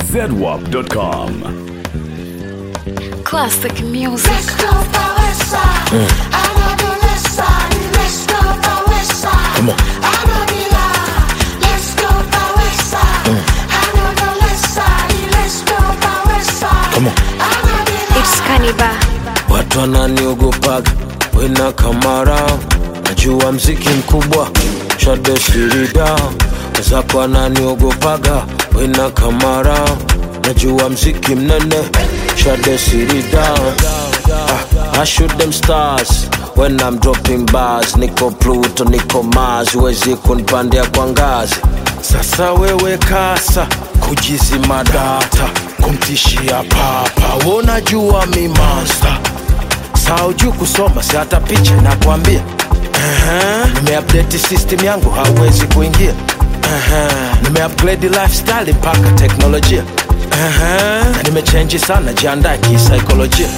zedwap.com. Classic music. Let's go by west side. I know the west side. Let's go by west side. Come on. I know the lie. Let's go by west side. I know the west side. Let's go by west side. Come on. I know the lie. It's Cannibal. Watu wananiogopaga wena kamara, najua mziki mkubwa shade sirida. Wazako wananiogopaga wena kamara, najua mziki mnene shade sirida. I shoot them stars when I'm dropping bars. Niko Pluto, niko Mars, wezi kunipandia kwa ngazi. Sasa wewe kasa kujizima data, kumtishia papa, unajua mi monster. Sao juu kusoma, si hata picha nakwambia. Nime-update system yangu, hawezi kuingia. Nime-upgrade lifestyle mpaka teknolojia. Na nime-change sana, jiandae kisaikolojia.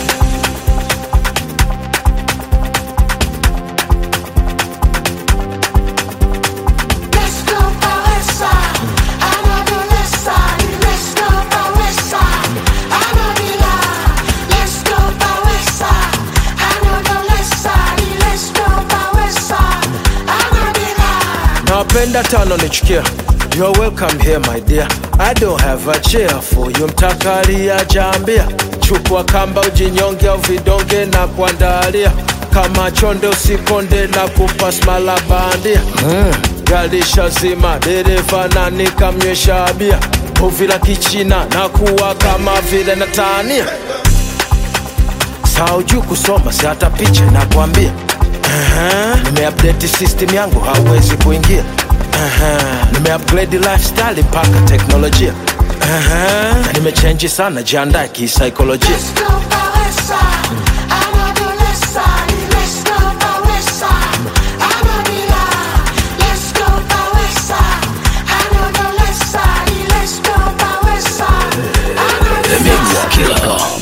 Let's go by west side. I know the west side. Let's go by west side. I know the lie. Let's go by west side. I know the west side. Let's go by west side. I know the lie. Napenda tano nichukia. You're welcome here my dear. I don't have a chair for you. Mtakaria jambia, chukua kamba ujinyonge au vidonge na kuandalia. Kama chonde usikonde na kupa smala bandia. Gari shazima, dereva na nikamnywesha bia. Uvila kichina na kuwa kama vile natania. Sao juu kusoma, si hata picha nakwambia. Nime-update system yangu, hawezi kuingia. Nime-upgrade lifestyle mpaka teknolojia. Na nime-change sana, jiandae kisaikolojia. Let's go by west side. I know the west side. Let's go by west side. I know the lie. Let's go by west side. I know the west side. Let's go by west side. I know the lie. Killer.